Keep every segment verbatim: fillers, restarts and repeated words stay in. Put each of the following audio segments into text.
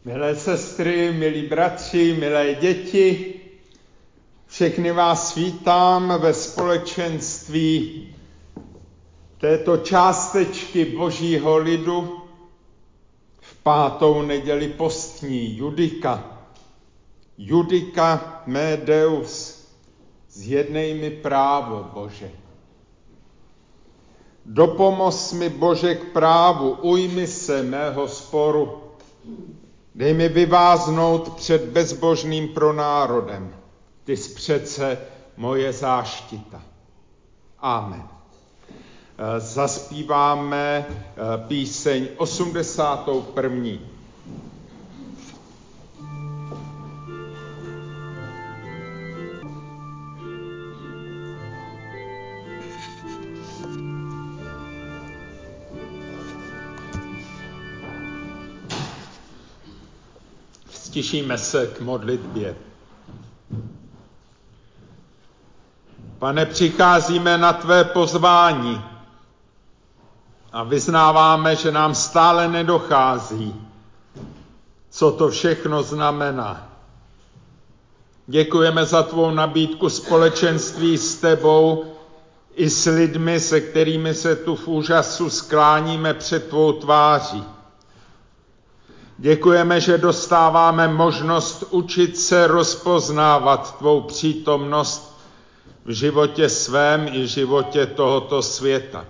Milé sestry, milí bratři, milé děti, všechny vás vítám ve společenství této částečky Božího lidu v pátou neděli postní, Judika. Judika mé Deus, zjednej mi právo, Bože. Dopomoz mi, Bože, k právu, ujmi se mého sporu. Dej mi vyváznout před bezbožným pronárodem. Ty jsi přece moje záštita. Amen. Zaspíváme píseň osmdesátou první. Stišíme se k modlitbě. Pane, přicházíme na tvé pozvání a vyznáváme, že nám stále nedochází, co to všechno znamená. Děkujeme za tvou nabídku společenství s tebou i s lidmi, se kterými se tu v úžasu skláníme před tvou tváří. Děkujeme, že dostáváme možnost učit se rozpoznávat tvou přítomnost v životě svém i životě tohoto světa.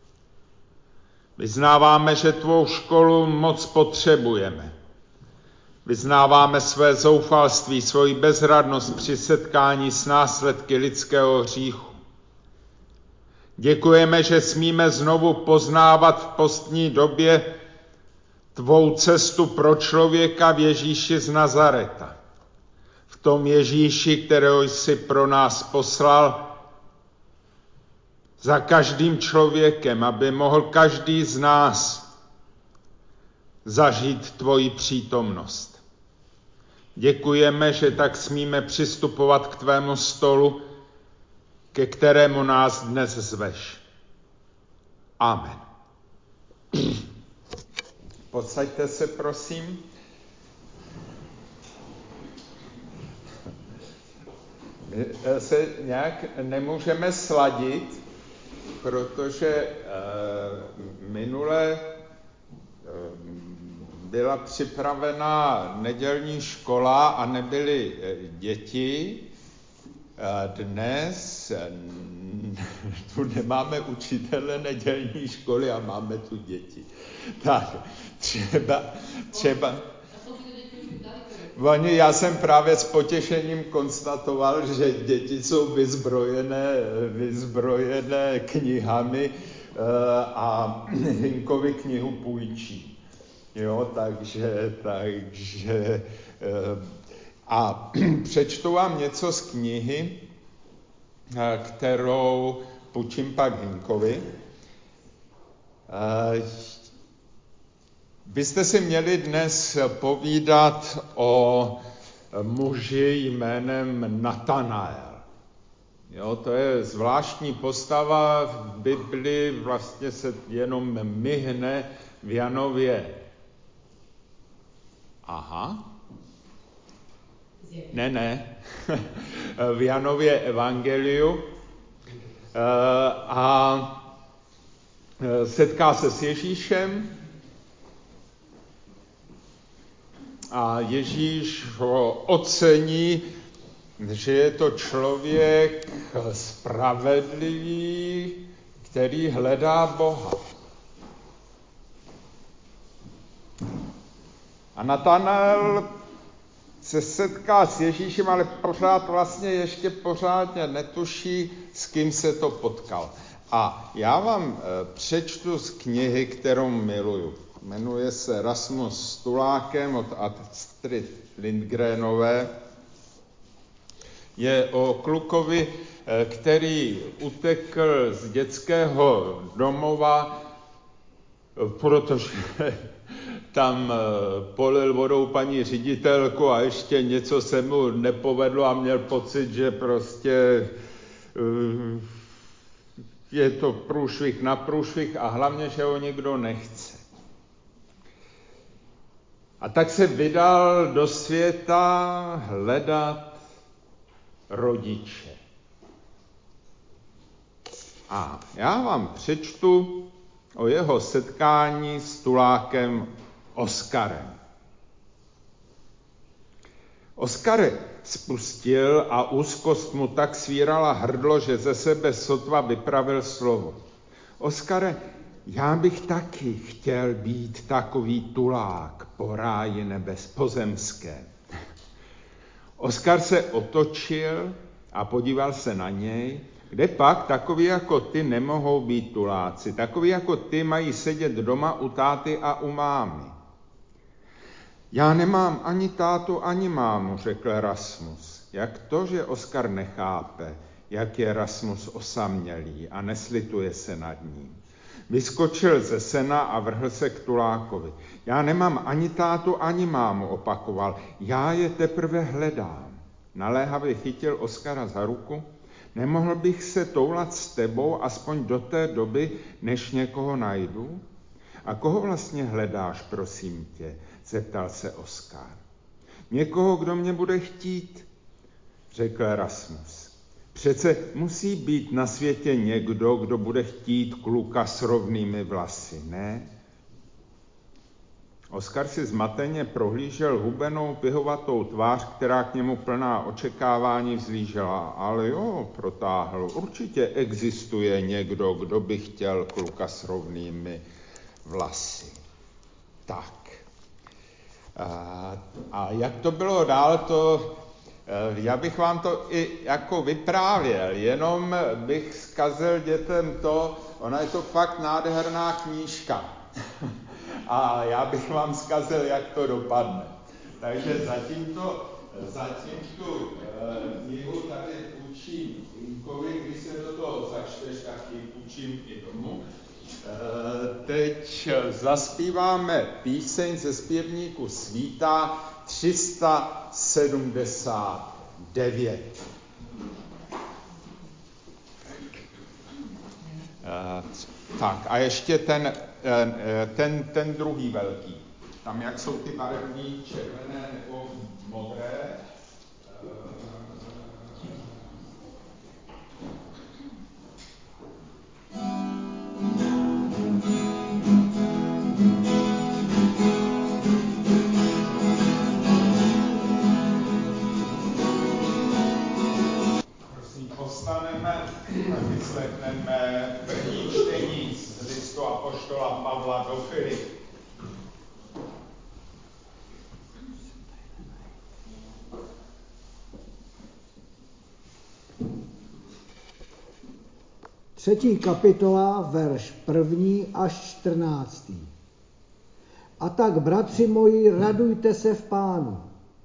Vyznáváme, že tvou školu moc potřebujeme. Vyznáváme své zoufalství, svoji bezradnost při setkání s následky lidského hříchu. Děkujeme, že smíme znovu poznávat v postní době tvou cestu pro člověka v Ježíši z Nazareta. V tom Ježíši, kterého jsi pro nás poslal, za každým člověkem, aby mohl každý z nás zažít tvoji přítomnost. Děkujeme, že tak smíme přistupovat k tvému stolu, ke kterému nás dnes zveš. Amen. Posaďte se, prosím. My se nějak nemůžeme sladit, protože e, minule e, byla připravená nedělní škola a nebyly děti. Dnes tu nemáme učitele nedělní školy a máme tu děti. Tak, třeba, třeba... Oni, já jsem právě s potěšením konstatoval, že děti jsou vyzbrojené, vyzbrojené knihami a Hinkovi knihu půjčí. Jo, takže, takže a přečtu vám něco z knihy, kterou půjčím pak Hinkovi. Byste si měli dnes povídat o muži jménem Natanael. Jo, to je zvláštní postava v Biblii, vlastně se jenom myhne v Janově. Aha. Ne, ne. v Janově evangeliu. A setká se s Ježíšem. A Ježíš ho ocení, že je to člověk spravedlivý, který hledá Boha. A Natanael se setká s Ježíšem, ale pořád vlastně ještě pořádně netuší, s kým se to potkal. A já vám přečtu z knihy, kterou miluju. Jmenuje se Rasmus Stulákem od Astrid Lindgrenové. Je o klukovi, který utekl z dětského domova, protože tam polil vodou paní ředitelku a ještě něco se mu nepovedlo a měl pocit, že prostě je to průšvih na průšvih a hlavně, že ho nikdo nechce. A tak se vydal do světa hledat rodiče. A já vám přečtu o jeho setkání s tulákem Oskarem. Oskar spustil a úzkost mu tak svírala hrdlo, že ze sebe sotva vypravil slovo. Oskare, já bych taky chtěl být takový tulák po ráji nebes pozemské. Oskar se otočil a podíval se na něj, kde pak takoví jako ty nemohou být tuláci. Takoví jako ty mají sedět doma u táty a u mámy. Já nemám ani tátu, ani mámu, řekl Rasmus. Jak to, že Oskar nechápe, jak je Rasmus osamělý a neslituje se nad ním. Vyskočil ze sena a vrhl se k tulákovi. Já nemám ani tátu, ani mámu, opakoval. Já je teprve hledám. Naléhavě chytil Oskara za ruku. Nemohl bych se toulat s tebou aspoň do té doby, než někoho najdu? A koho vlastně hledáš, prosím tě? Zeptal se Oskar. Někoho, kdo mě bude chtít, řekl Rasmus. Přece musí být na světě někdo, kdo bude chtít kluka s rovnými vlasy, ne? Oskar si zmateně prohlížel hubenou, pihovatou tvář, která k němu plná očekávání vzlížela. Ale jo, protáhl, určitě existuje někdo, kdo by chtěl kluka s rovnými vlasy. Tak. A, a jak to bylo dál, to já bych vám to i jako vyprávěl, jenom bych zkazil dětem to, ona je to fakt nádherná knížka. A já bych vám zkazil, jak to dopadne. Takže zatím, to, zatím tu knihu tady půjčím Inkovi, když se do toho začteš, tak ji půjčím i domů. Teď zaspíváme píseň ze zpěvníku Svíta tři sta sedmdesát devět. Tak a ještě ten, ten, ten druhý velký. Tam jak jsou ty barevní červené nebo modré. Prosím, postaneme a vyslechneme první čtení z listu apoštola Pavla do Filipů. Třetí kapitola, verš první až čtrnáctý. A tak, bratři moji, radujte se v Pánu.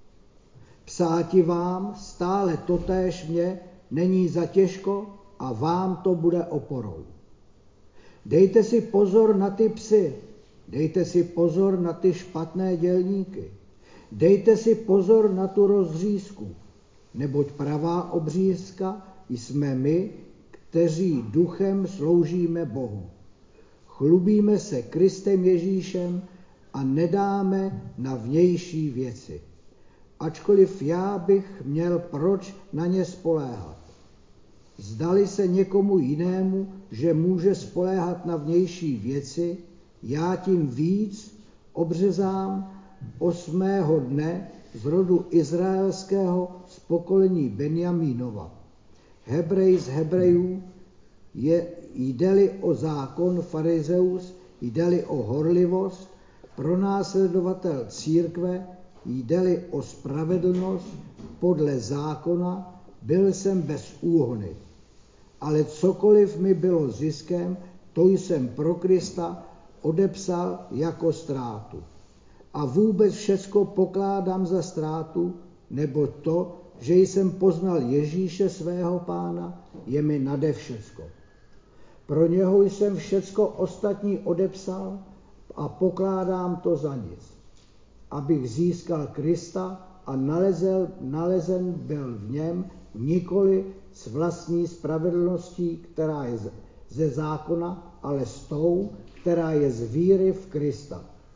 Psáti vám stále totéž mě není zatěžko a vám to bude oporou. Dejte si pozor na ty psy, dejte si pozor na ty špatné dělníky, dejte si pozor na tu rozřízku, neboť pravá obřízka jsme my, kteří duchem sloužíme Bohu. Chlubíme se Kristem Ježíšem a nedáme na vnější věci. Ačkoliv já bych měl proč na ně spoléhat. Zdali se někomu jinému, že může spoléhat na vnější věci, já tím víc obřezám osmého dne z rodu izraelského z pokolení Benjamínova. Hebrej z Hebrejů, je, jde-li o zákon farizeus, jde-li o horlivost, pronásledovatel církve, jde-li o spravedlnost podle zákona, byl jsem bez úhony. Ale cokoliv mi bylo ziskem, to jsem pro Krista odepsal jako ztrátu. A vůbec všecko pokládám za ztrátu, nebo to, že jsem poznal Ježíše svého Pána, je mi nade všecko. Pro něho jsem všecko ostatní odepsal a pokládám to za nic, abych získal Krista a nalezel, nalezen byl v něm nikoli s vlastní spravedlností, která je ze zákona, ale s tou, která je z víry v Krista.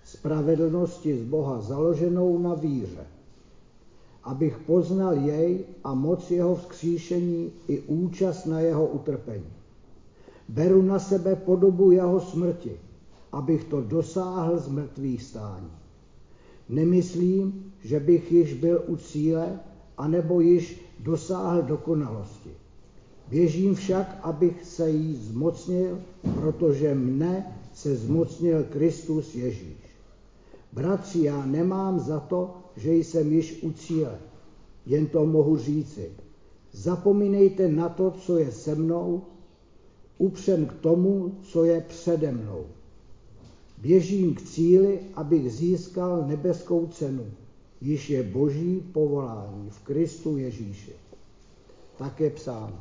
spravedlnosti z Boha založenou na víře, abych poznal jej a moc jeho vzkříšení i účast na jeho utrpení. Beru na sebe podobu jeho smrti, abych to dosáhl z mrtvých stání. Nemyslím, že bych již byl u cíle, anebo již dosáhl dokonalosti. Běžím však, abych se jí zmocnil, protože mne se zmocnil Kristus Ježíš. Bratři, já nemám za to, že jsem již u cíle, jen to mohu říci. Zapomínejte na to, co je se mnou, upřen k tomu, co je přede mnou. Běžím k cíli, abych získal nebeskou cenu, již je boží povolání v Kristu Ježíši. Tak je psáno.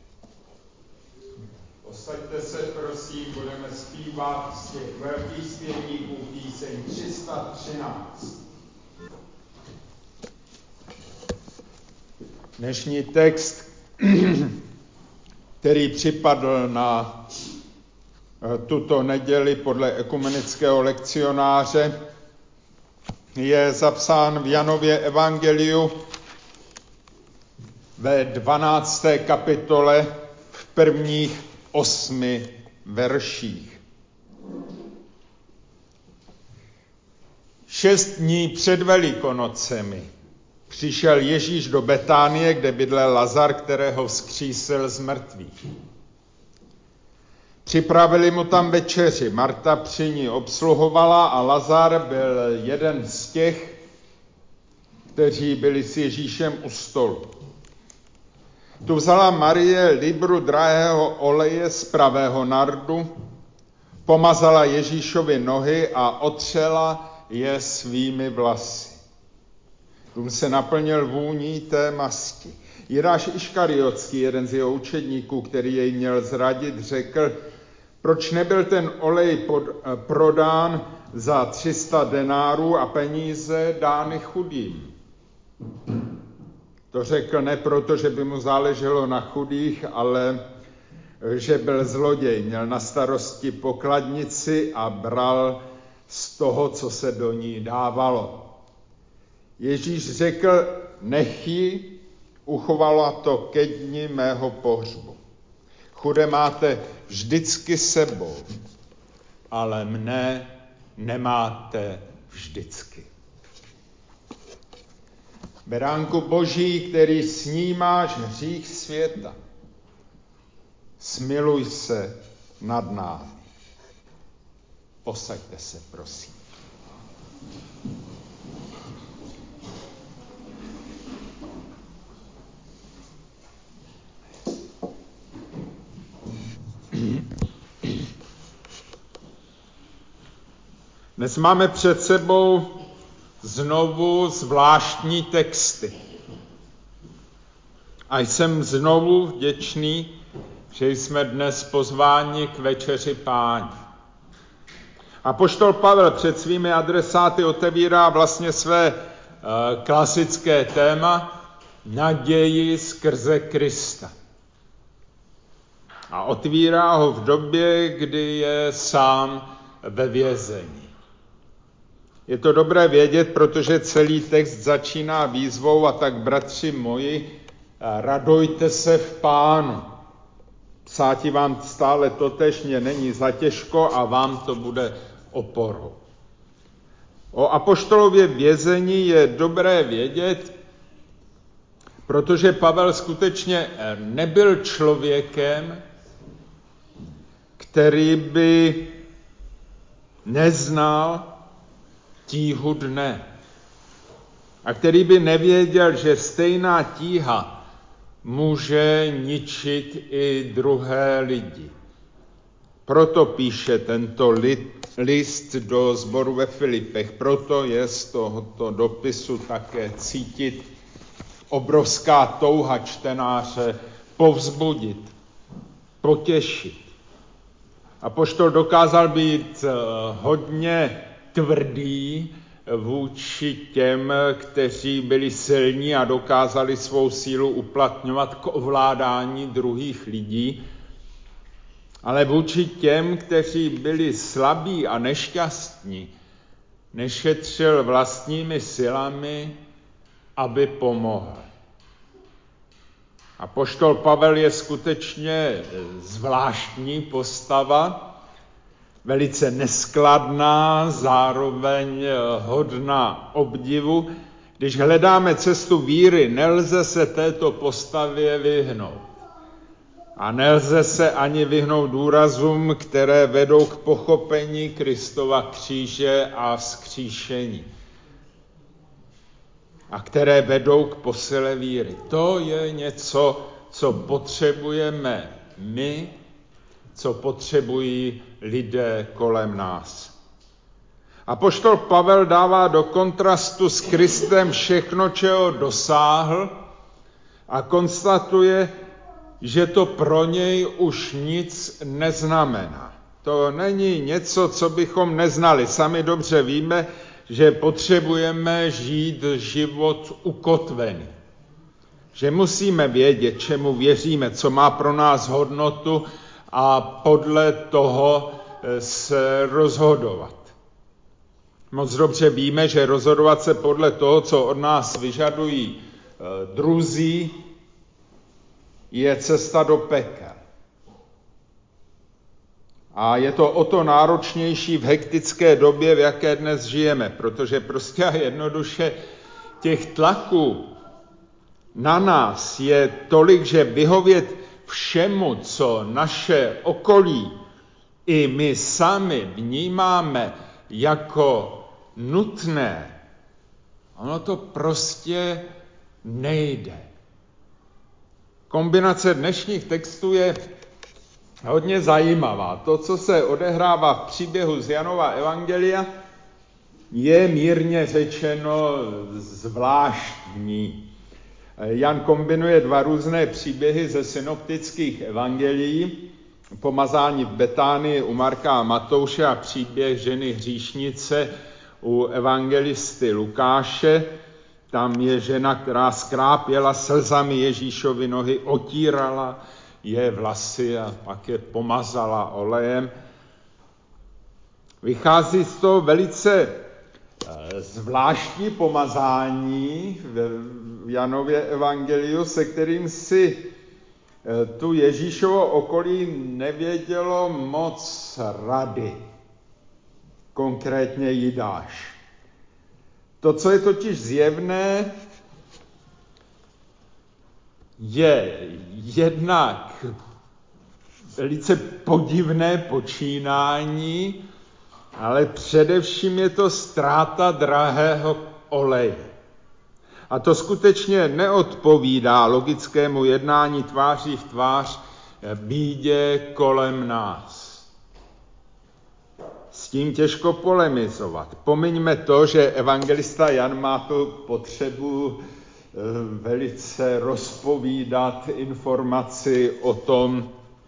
Posaďte se, prosím, budeme zpívat z těch velkých zpěvníků píseň tři sta třináct. Dnešní text, který připadl na tuto neděli podle ekumenického lekcionáře, je zapsán v Janově evangeliu ve dvanácté kapitole v prvních osmi verších. Šest dní před Velikonocemi přišel Ježíš do Betánie, kde bydlel Lazar, kterého vzkřísil z mrtvých. Připravili mu tam večeři, Marta při ní obsluhovala a Lazar byl jeden z těch, kteří byli s Ježíšem u stolu. Tu vzala Marie libru drahého oleje z pravého nardu, pomazala Ježíšovi nohy a otřela je svými vlasy. Dům se naplnil vůní té masti. Jidáš Iškariotský, jeden z jeho učedníků, který jej měl zradit, řekl, proč nebyl ten olej pod, prodán za tři sta denárů a peníze dány chudým. To řekl ne proto, že by mu záleželo na chudých, ale že byl zloděj, měl na starosti pokladnici a bral z toho, co se do ní dávalo. Ježíš řekl, nech ji, uchovala to ke dni mého pohřbu. Chudé máte vždycky sebou, ale mne nemáte vždycky. Beránku Boží, který snímáš hřích světa, smiluj se nad námi. Posaďte se, prosím. Dnes máme před sebou znovu zvláštní texty. A jsem znovu vděčný, že jsme dnes pozváni k večeři Páni. Apoštol Pavel před svými adresáty otevírá vlastně své e, klasické téma naději skrze Krista. A otvírá ho v době, kdy je sám ve vězení. Je to dobré vědět, protože celý text začíná výzvou a tak, bratři moji, radujte se v Pánu. Psáti vám stále totéž, mě není zatěžko a vám to bude oporou. O apoštolově vězení je dobré vědět, protože Pavel skutečně nebyl člověkem, který by neznal tíhu dne a který by nevěděl, že stejná tíha může ničit i druhé lidi. Proto píše tento list do sboru ve Filipech, proto je z tohoto dopisu také cítit obrovská touha čtenáře povzbudit, potěšit. Apoštol dokázal být hodně tvrdý vůči těm, kteří byli silní a dokázali svou sílu uplatňovat k ovládání druhých lidí, ale vůči těm, kteří byli slabí a nešťastní, nešetřil vlastními silami, aby pomohl. Apoštol Pavel je skutečně zvláštní postava, velice neskladná, zároveň hodná obdivu. Když hledáme cestu víry, nelze se této postavě vyhnout. A nelze se ani vyhnout důrazům, které vedou k pochopení Kristova kříže a vzkříšení. A které vedou k posile víry. To je něco, co potřebujeme my, co potřebují lidé kolem nás. Apoštol Pavel dává do kontrastu s Kristem všechno, čeho dosáhl, a konstatuje, že to pro něj už nic neznamená. To není něco, co bychom neznali. Sami dobře víme, že potřebujeme žít život ukotvený. Že musíme vědět, čemu věříme, co má pro nás hodnotu a podle toho se rozhodovat. Moc dobře víme, že rozhodovat se podle toho, co od nás vyžadují druzí, je cesta do pekel. A je to o to náročnější v hektické době, v jaké dnes žijeme, protože prostě a jednoduše těch tlaků na nás je tolik, že vyhovět všemu, co naše okolí i my sami vnímáme jako nutné, ono to prostě nejde. Kombinace dnešních textů je hodně zajímavá. To, co se odehrává v příběhu z Janova evangelia, je mírně řečeno zvláštní. Jan kombinuje dva různé příběhy ze synoptických evangelií, pomazání v Betánii u Marka a Matouše a příběh ženy hříšnice u evangelisty Lukáše. Tam je žena, která skrápěla slzami Ježíšovi nohy, otírala je vlasy a pak je pomazala olejem. Vychází z toho velice zvláštní pomazání v Janově evangeliu, se kterým si tu Ježíšovo okolí nevědělo moc rady, konkrétně Jidáš. To, co je totiž zjevné, je jednak velice podivné počínání, ale především je to ztráta drahého oleje. A to skutečně neodpovídá logickému jednání tváří v tvář bídě kolem nás. S tím těžko polemizovat. Pomiňme to, že evangelista Jan má tu potřebu velice rozpovídat informaci o tom,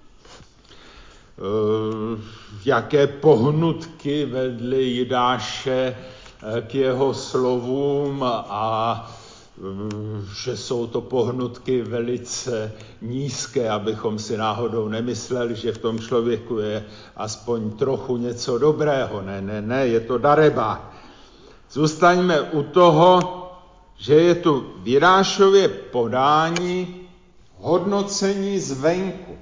jaké pohnutky vedly Jidáše k jeho slovům a že jsou to pohnutky velice nízké, abychom si náhodou nemysleli, že v tom člověku je aspoň trochu něco dobrého. Ne, ne, ne, je to darebák. Zůstaňme u toho, že je tu v Jidášově podání hodnocení zvenku.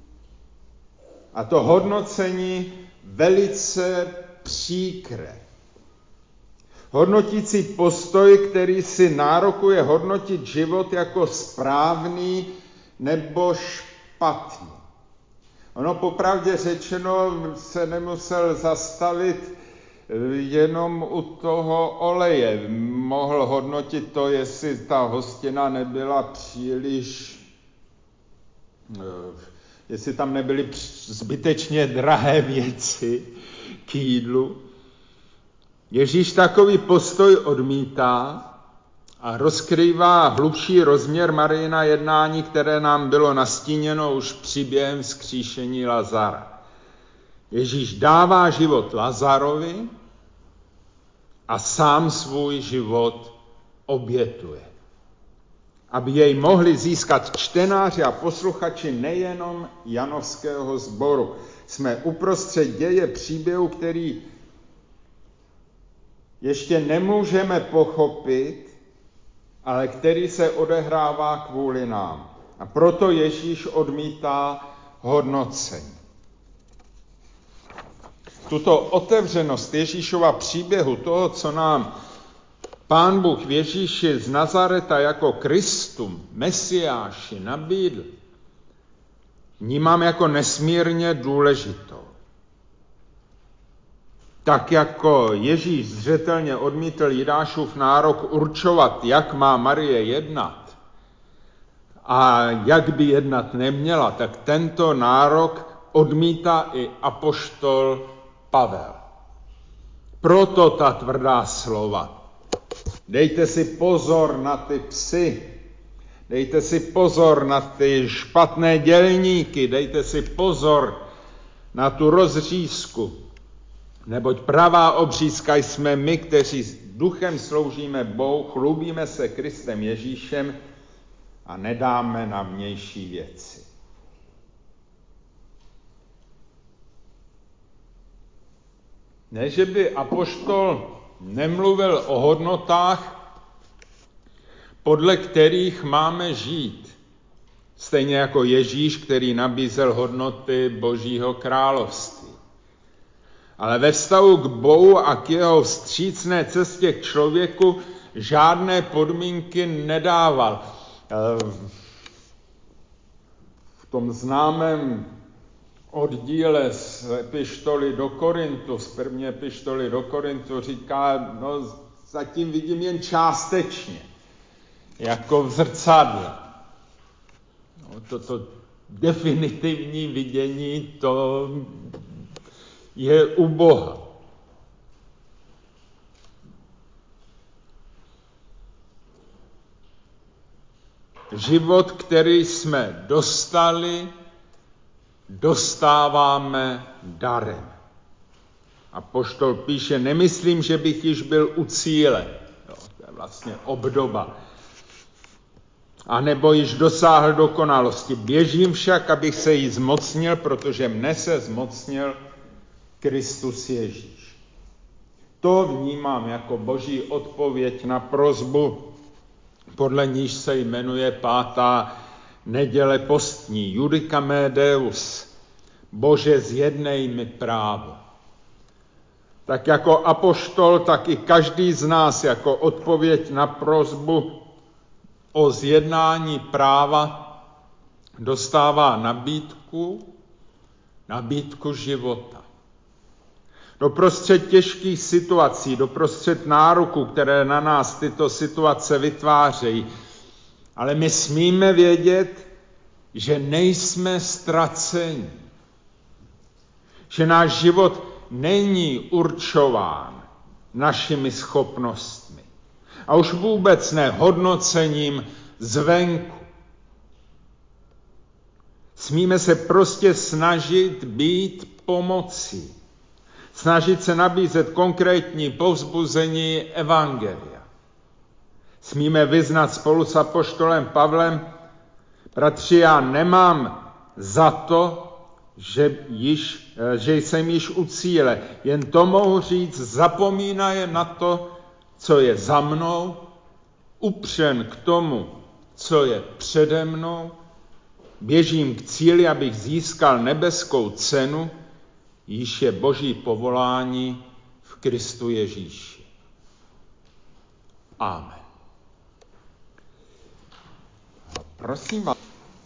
A to hodnocení velice příkré. Hodnotící postoj, který si nárokuje hodnotit život jako správný nebo špatný. Ono popravdě řečeno se nemusel zastavit jenom u toho oleje. Mohl hodnotit to, jestli ta hostina nebyla příliš, jestli tam nebyly zbytečně drahé věci k jídlu. Ježíš takový postoj odmítá a rozkrývá hlubší rozměr Marijina jednání, které nám bylo nastíněno už příběhem vzkříšení Lazara. Ježíš dává život Lazarovi a sám svůj život obětuje. Aby jej mohli získat čtenáři a posluchači nejenom Janovského sboru. Jsme uprostřed děje příběhu, který ještě nemůžeme pochopit, ale který se odehrává kvůli nám. A proto Ježíš odmítá hodnocení. Tuto otevřenost Ježíšova příběhu, toho, co nám Pán Bůh v Ježíši z Nazareta jako Kristum, Mesiáši nabídl, vnímám jako nesmírně důležitou. Tak jako Ježíš zřetelně odmítl Jidášův nárok určovat, jak má Marie jednat a jak by jednat neměla, tak tento nárok odmítá i apoštol Pavel. Proto ta tvrdá slova. Dejte si pozor na ty psy, dejte si pozor na ty špatné dělníky, dejte si pozor na tu rozřízku, neboť pravá obřízka jsme my, kteří duchem sloužíme Bohu, chlubíme se Kristem Ježíšem a nedáme na vnější věci. Ne, že by apoštol nemluvil o hodnotách, podle kterých máme žít. Stejně jako Ježíš, který nabízel hodnoty Božího království. Ale ve vztahu k Bohu a k jeho vstřícné cestě k člověku žádné podmínky nedával. V tom známém oddíle z epištoly do Korintu, z první epištoly do Korintu říká, no zatím vidím jen částečně, jako v zrcadle. No, toto definitivní vidění, to je u Boha. Život, který jsme dostali, dostáváme darem. Apoštol píše, nemyslím, že bych již byl u cíle. Jo, to je vlastně obdoba. A nebo již dosáhl dokonalosti. Běžím však, abych se jí zmocnil, protože mne se zmocnil Kristus Ježíš. To vnímám jako Boží odpověď na prosbu, podle níž se jmenuje pátá neděle postní. Judicame Deus. Bože, zjednej mi právo. Tak jako apoštol, tak i každý z nás jako odpověď na prosbu o zjednání práva dostává nabídku, nabídku života. Doprostřed těžkých situací, doprostřed nároků, které na nás tyto situace vytvářejí, ale my smíme vědět, že nejsme ztraceni, že náš život není určován našimi schopnostmi a už vůbec ne hodnocením zvenku. Smíme se prostě snažit být pomocí, snažit se nabízet konkrétní povzbuzení evangelia. Smíme vyznat spolu s apoštolem Pavlem, bratři, já nemám za to, že, již, že jsem již u cíle, jen to mohu říct, zapomínaje na to, co je za mnou, upřen k tomu, co je přede mnou, běžím k cíli, abych získal nebeskou cenu, již je Boží povolání v Kristu Ježíši. Amen. Prosím vás.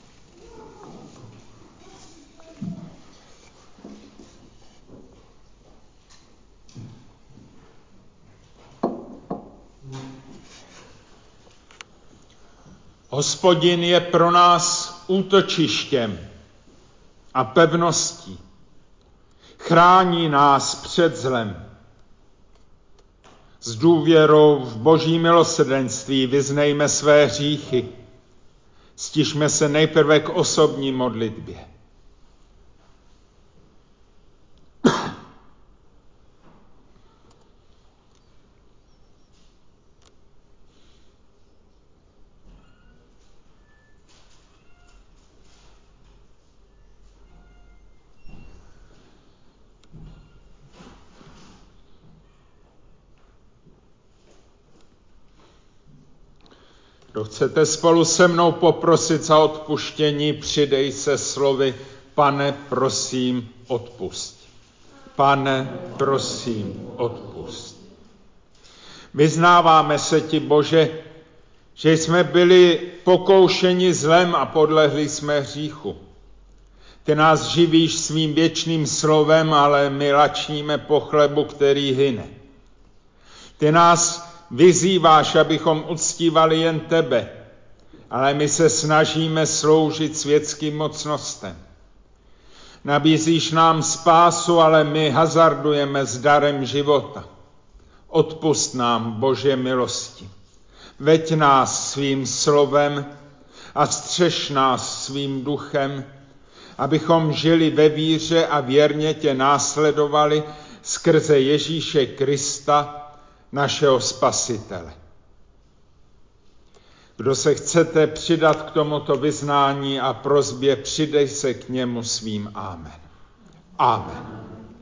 Hospodin je pro nás útočištěm a pevností. Chrání nás před zlem. S důvěrou v Boží milosrdenství vyznejme své hříchy. Stižme se nejprve k osobní modlitbě. Kdo chcete spolu se mnou poprosit za odpuštění, přidej se slovy: Pane, prosím, odpusť. Pane, prosím, odpusť. Vyznáváme se ti, Bože, že jsme byli pokoušeni zlem a podlehli jsme hříchu. Ty nás živíš svým věčným slovem, ale my lačníme po chlebu, který hyne. Ty nás vyzýváš, abychom uctívali jen tebe, ale my se snažíme sloužit světským mocnostem. Nabízíš nám spásu, ale my hazardujeme s darem života. Odpusť nám, Bože milosti. Veď nás svým slovem a střež nás svým duchem, abychom žili ve víře a věrně tě následovali skrze Ježíše Krista, našeho Spasitele. Kdo se chcete přidat k tomuto vyznání a prosbě, přidej se k němu svým amen. Amen.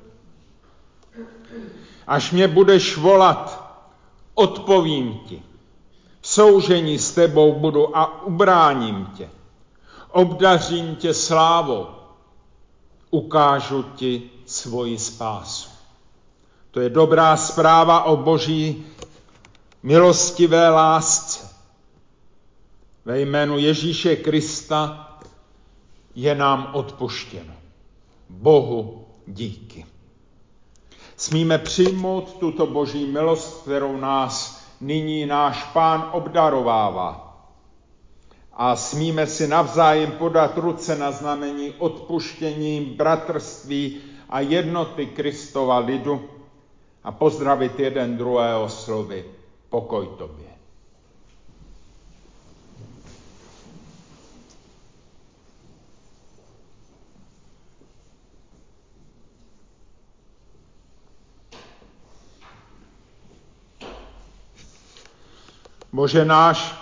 Až mě budeš volat, odpovím ti. V soužení s tebou budu a ubráním tě. Obdařím tě slávou. Ukážu ti svoji spásu. To je dobrá zpráva o Boží milostivé lásce. Ve jménu Ježíše Krista je nám odpuštěno. Bohu díky. Smíme přijmout tuto Boží milost, kterou nás nyní náš Pán obdarovává. A smíme si navzájem podat ruce na znamení odpuštění, bratrství a jednoty Kristova lidu a pozdravit jeden druhého slovy: pokoj tobě. Bože náš,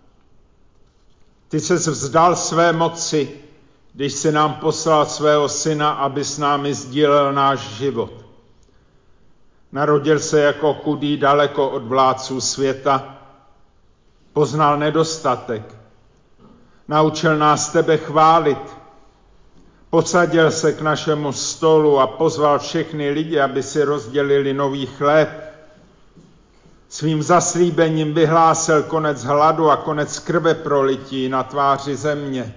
ty ses vzdal své moci, když jsi nám poslal svého syna, aby s námi sdílel náš život. Narodil se jako chudý daleko od vládců světa, poznal nedostatek, naučil nás tebe chválit, posadil se k našemu stolu a pozval všechny lidi, aby si rozdělili nový chléb. Svým zaslíbením vyhlásil konec hladu a konec krve prolití na tváři země.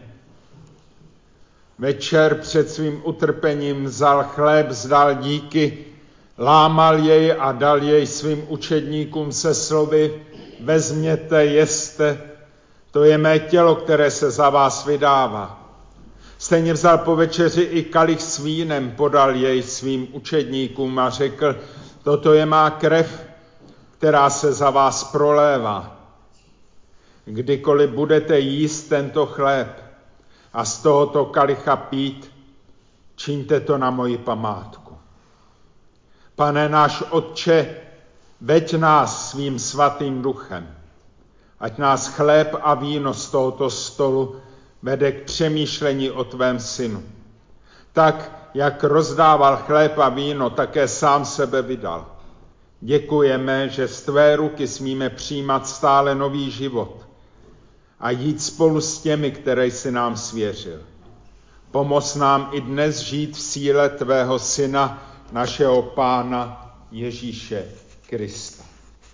Večer před svým utrpením vzal chléb, vzdal díky, lámal jej a dal jej svým učedníkům se slovy: vezměte, jeste, to je mé tělo, které se za vás vydává. Stejně vzal po večeři i kalich s vínem, podal jej svým učedníkům a řekl: toto je má krev, která se za vás prolévá. Kdykoliv budete jíst tento chléb a z tohoto kalicha pít, čiňte to na moji památku. Pane náš Otče, veď nás svým svatým duchem, ať nás chléb a víno z tohoto stolu vede k přemýšlení o tvém synu. Tak, jak rozdával chléb a víno, také sám sebe vydal. Děkujeme, že z tvé ruky smíme přijímat stále nový život a jít spolu s těmi, které jsi nám svěřil. Pomoz nám i dnes žít v síle tvého syna, našeho Pána Ježíše Krista.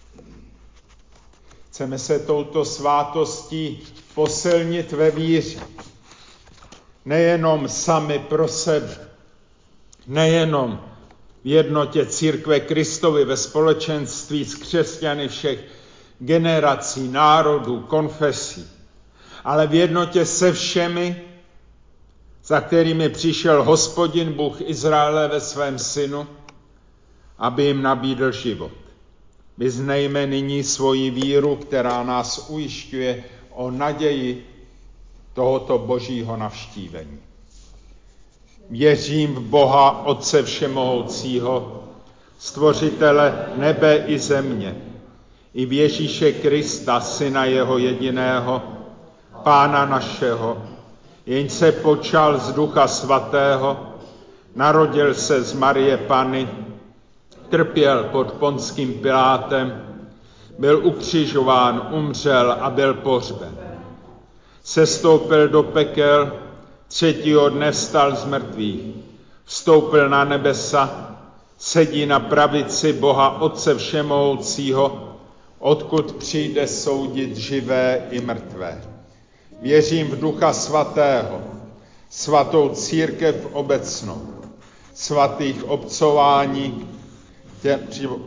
Chceme se touto svátostí posilnit ve víře. Nejenom sami pro sebe, nejenom v jednotě církve Kristovy ve společenství s křesťany všech generací, národů, konfesí, ale v jednotě se všemi, za kterými přišel Hospodin Bůh Izraele ve svém synu, aby jim nabídl život. Vyznejme nyní svoji víru, která nás ujišťuje o naději tohoto božího navštívení. Věřím v Boha, Otce všemohoucího, stvořitele nebe i země, i v Ježíše Krista, syna jeho jediného, Pána našeho, jenž se počal z Ducha Svatého, narodil se z Marie Panny, trpěl pod Ponským Pilátem, byl ukřižován, umřel a byl pohřben. Sestoupil do pekel, třetího dne vstal z mrtvých, vstoupil na nebesa, sedí na pravici Boha Otce Všemohoucího, odkud přijde soudit živé i mrtvé. Věřím v Ducha Svatého, svatou církev obecnou, svatých obcování, tě,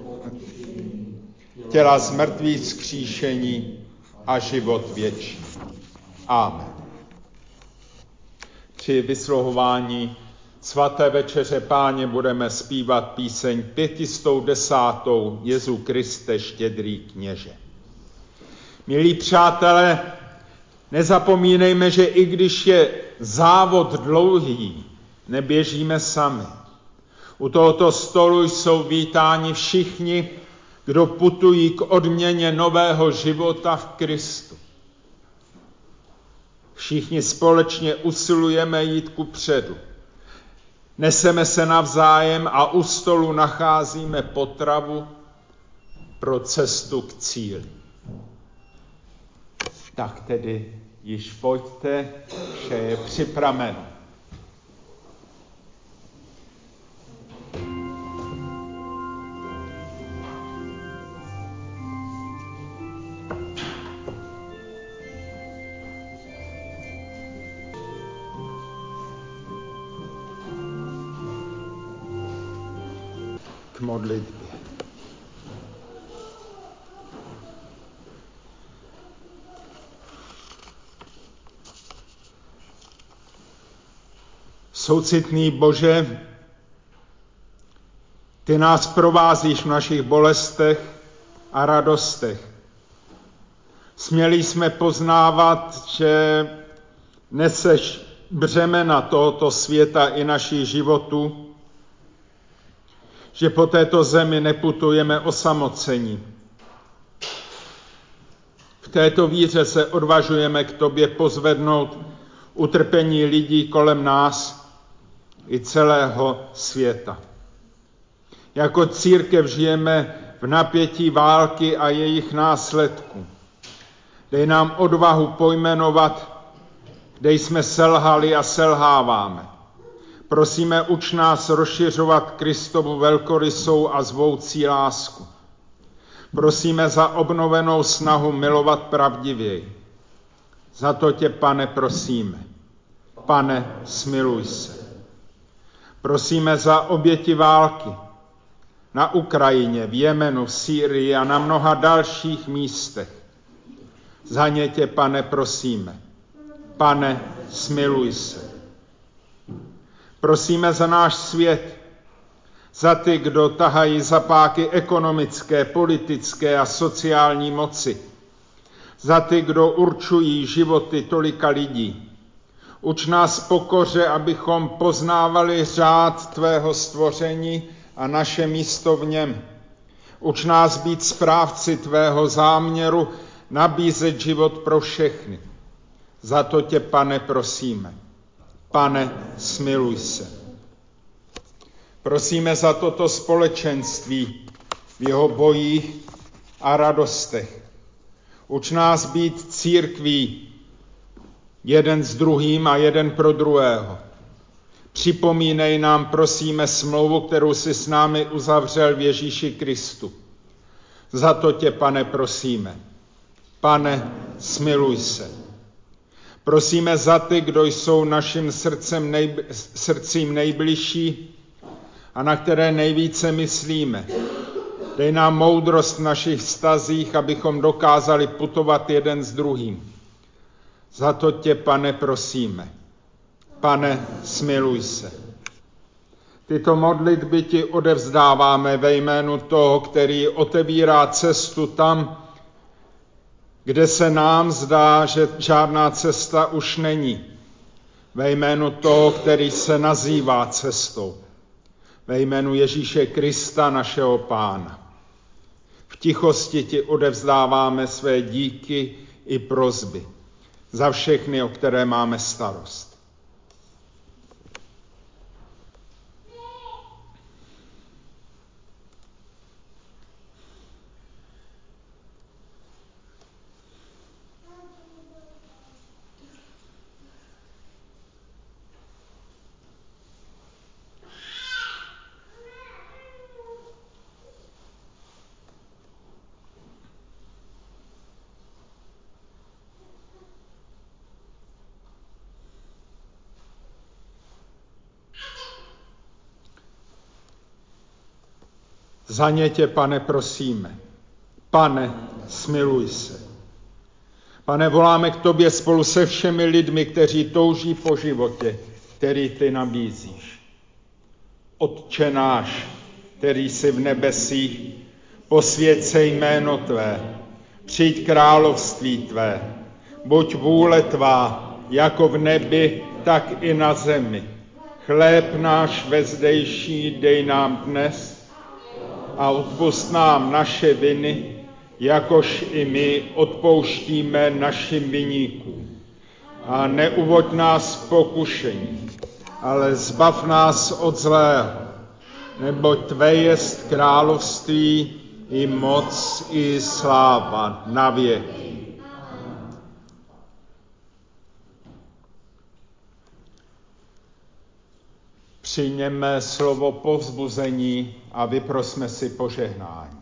těla z mrtvých vzkříšení a život věčný. Amen. Při vysluhování svaté večeře Páně budeme zpívat píseň pětistou desátou Jezu Kriste, štědrý kněže. Milí přátelé, nezapomínejme, že i když je závod dlouhý, neběžíme sami. U tohoto stolu jsou vítáni všichni, kdo putují k odměně nového života v Kristu. Všichni společně usilujeme jít kupředu. Neseme se navzájem a u stolu nacházíme potravu pro cestu k cíli. Tak tedy již pojďte, vše je připraveno. K modlitbě. Soucitný Bože, ty nás provázíš v našich bolestech a radostech. Směli jsme poznávat, že neseš břemena tohoto světa i našich životů, že po této zemi neputujeme osamocení. V této víře se odvažujeme k tobě pozvednout utrpení lidí kolem nás i celého světa. Jako církev žijeme v napětí války a jejich následků. Dej nám odvahu pojmenovat, kde jsme selhali a selháváme. Prosíme, uč nás rozšiřovat Kristovu velkorysou a zvoucí lásku. Prosíme za obnovenou snahu milovat pravdivěji. Za to tě, Pane, prosíme. Pane, smiluj se. Prosíme za oběti války na Ukrajině, v Jemenu, v Sýrii a na mnoha dalších místech. Za ně tě, Pane, prosíme. Pane, smiluj se. Prosíme za náš svět, za ty, kdo tahají za páky ekonomické, politické a sociální moci, za ty, kdo určují životy tolika lidí. Uč nás pokoře, abychom poznávali řád tvého stvoření a naše místo v něm. Uč nás být správci tvého záměru, nabízet život pro všechny. Za to tě, Pane, prosíme. Pane, smiluj se. Prosíme za toto společenství v jeho bojích a radostech. Uč nás být církví jeden s druhým a jeden pro druhého. Připomínej nám, prosíme, smlouvu, kterou jsi s námi uzavřel v Ježíši Kristu. Za to tě, Pane, prosíme. Pane, smiluj se. Prosíme za ty, kdo jsou našim srdcem nejb- srdcím nejbližší a na které nejvíce myslíme. Dej nám moudrost v našich vztazích, abychom dokázali putovat jeden s druhým. Za to tě, Pane, prosíme. Pane, smiluj se. Tyto modlitby ti odevzdáváme ve jménu toho, který otevírá cestu tam, kde se nám zdá, že žádná cesta už není. Ve jménu toho, který se nazývá cestou. Ve jménu Ježíše Krista, našeho Pána. V tichosti ti odevzdáváme své díky i prosby za všechny, o které máme starost. Za ně tě, Pane, prosíme. Pane, smiluj se. Pane, voláme k tobě spolu se všemi lidmi, kteří touží po životě, který ty nabízíš. Otče náš, který jsi v nebesích, posvěť se jméno tvé, přijď království tvé, buď vůle tvá, jako v nebi, tak i na zemi. Chléb náš vezdejší dej nám dnes a odpusť nám naše viny, jakož i my odpouštíme našim viníkům. A neuvoď nás v pokušení, ale zbav nás od zlého, neboť tvé jest království i moc i sláva na věky. Přijměme slovo povzbuzení a vyprosme si požehnání.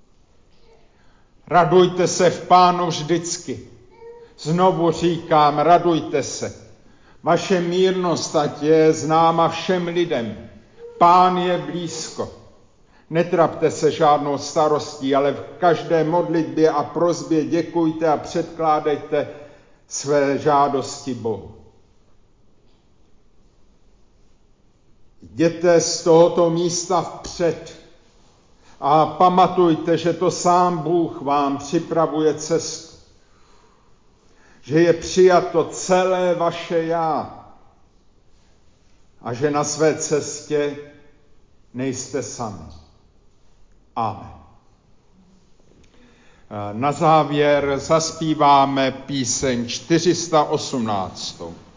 Radujte se v Pánu vždycky. Znovu říkám, radujte se. Vaše mírnost ať je známa všem lidem. Pán je blízko. Netrapte se žádnou starostí, ale v každé modlitbě a prosbě děkujte a předkládejte své žádosti Bohu. Jděte z tohoto místa vpřed a pamatujte, že to sám Bůh vám připravuje cestu. Že je přijato celé vaše já a že na své cestě nejste sami. Amen. Na závěr zaspíváme píseň čtyři sta osmnáct.